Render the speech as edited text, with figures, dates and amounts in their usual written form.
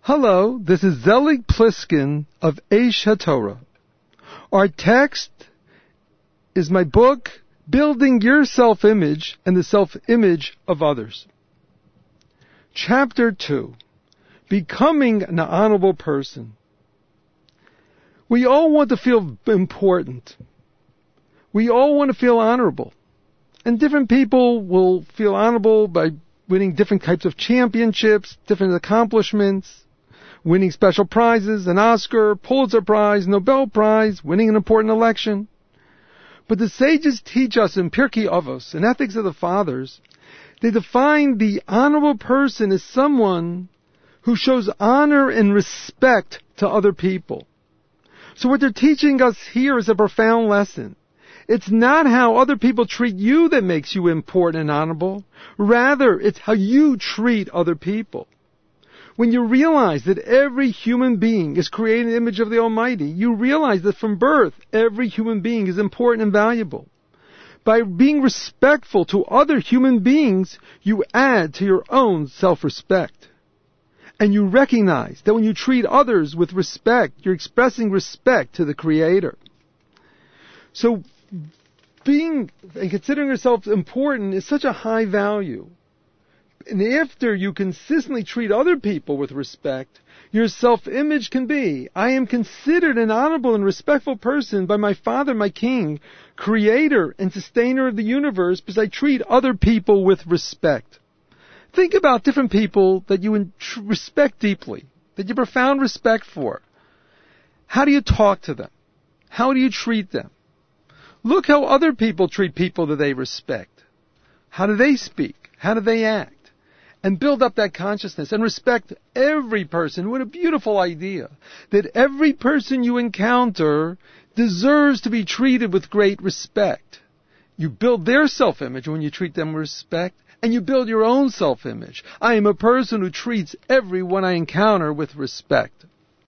Hello, this is Zelig Pliskin of Aish HaTorah. Our text is my book, Building Your Self-Image and the Self-Image of Others. Chapter 2, Becoming an Honorable Person. We all want to feel important. We all want to feel honorable. And different people will feel honorable by winning different types of championships, different accomplishments, winning special prizes, an Oscar, Pulitzer Prize, Nobel Prize, winning an important election. But the sages teach us in Pirkei Avos, in Ethics of the Fathers, they define the honorable person as someone who shows honor and respect to other people. So what they're teaching us here is a profound lesson. It's not how other people treat you that makes you important and honorable. Rather, it's how you treat other people. When you realize that every human being is created in the image of the Almighty, you realize that from birth, every human being is important and valuable. By being respectful to other human beings, you add to your own self-respect. And you recognize that when you treat others with respect, you're expressing respect to the Creator. So, being and considering yourself important is such a high value. And after you consistently treat other people with respect, your self-image can be, I am considered an honorable and respectful person by my Father, my King, Creator and Sustainer of the universe, because I treat other people with respect. Think about different people that you respect deeply, that you have profound respect for. How do you talk to them? How do you treat them? Look how other people treat people that they respect. How do they speak? How do they act? And build up that consciousness and respect every person. What a beautiful idea. That every person you encounter deserves to be treated with great respect. You build their self-image when you treat them with respect, and you build your own self-image. I am a person who treats everyone I encounter with respect.